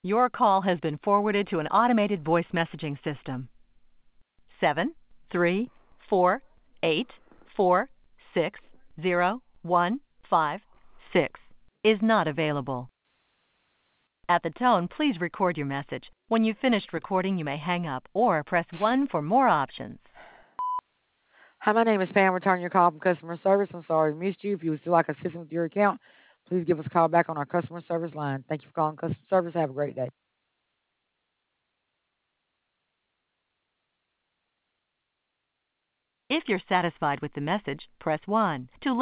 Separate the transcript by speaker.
Speaker 1: Your call has been forwarded to an automated voice messaging system. 73484601556 is not available. At the tone, please record your message. When you've finished recording, you may hang up or press 1 for more options.
Speaker 2: Hi, my name is Pam. Returning your call from customer service. I'm sorry we missed you. If you would still like assistance with your account, please give us a call back on our customer service line. Thank you for calling customer service. Have a great day.
Speaker 1: If you're satisfied with the message, press 1. To